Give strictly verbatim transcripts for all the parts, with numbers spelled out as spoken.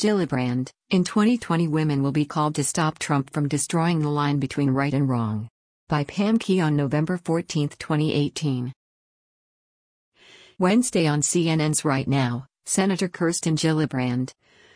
Gillibrand, in twenty twenty women will be called to stop Trump from destroying the line between right and wrong. By Pam Key on November fourteenth, twenty eighteen. Wednesday on C N N's Right Now, Senator Kirsten Gillibrand,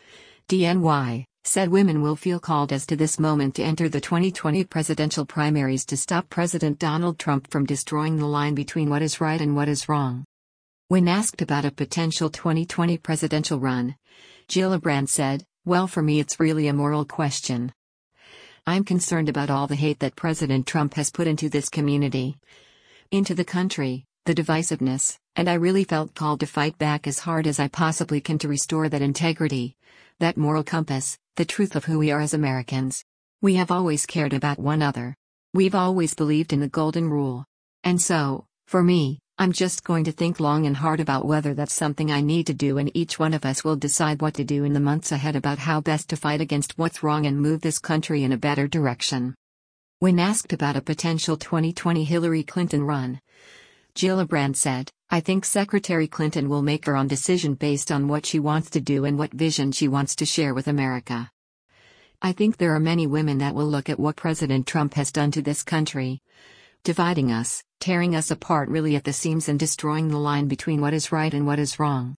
D N Y, said women will feel called as to this moment to enter the twenty twenty presidential primaries to stop President Donald Trump from destroying the line between what is right and what is wrong. When asked about a potential twenty twenty presidential run, Gillibrand said, "Well, for me it's really a moral question. I'm concerned about all the hate that President Trump has put into this community, into the country, the divisiveness, and I really felt called to fight back as hard as I possibly can to restore that integrity, that moral compass, the truth of who we are as Americans. We have always cared about one another. We've always believed in the golden rule. And so, for me, I'm just going to think long and hard about whether that's something I need to do, and each one of us will decide what to do in the months ahead about how best to fight against what's wrong and move this country in a better direction." When asked about a potential twenty twenty Hillary Clinton run, Gillibrand said, "I think Secretary Clinton will make her own decision based on what she wants to do and what vision she wants to share with America. I think there are many women that will look at what President Trump has done to this country, dividing us, tearing us apart really at the seams and destroying the line between what is right and what is wrong.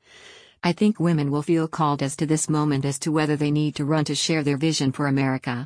I think women will feel called as to this moment as to whether they need to run to share their vision for America."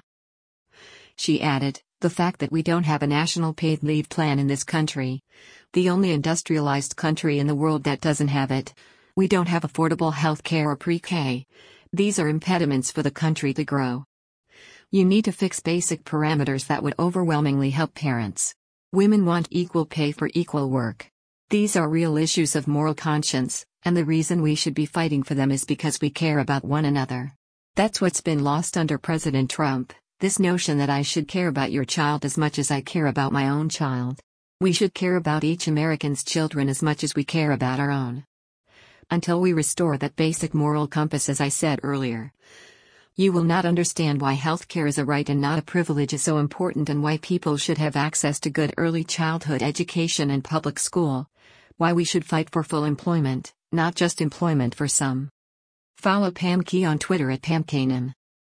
She added, "The fact that we don't have a national paid leave plan in this country, the only industrialized country in the world that doesn't have it, we don't have affordable health care or pre-K, these are impediments for the country to grow. You need to fix basic parameters that would overwhelmingly help parents. Women want equal pay for equal work. These are real issues of moral conscience, and the reason we should be fighting for them is because we care about one another. That's what's been lost under President Trump, this notion that I should care about your child as much as I care about my own child. We should care about each American's children as much as we care about our own. Until we restore that basic moral compass, as I said earlier, you will not understand why healthcare is a right and not a privilege is so important, and why people should have access to good early childhood education and public school, why we should fight for full employment, not just employment for some." Follow Pam Key on Twitter at Pam Kanan.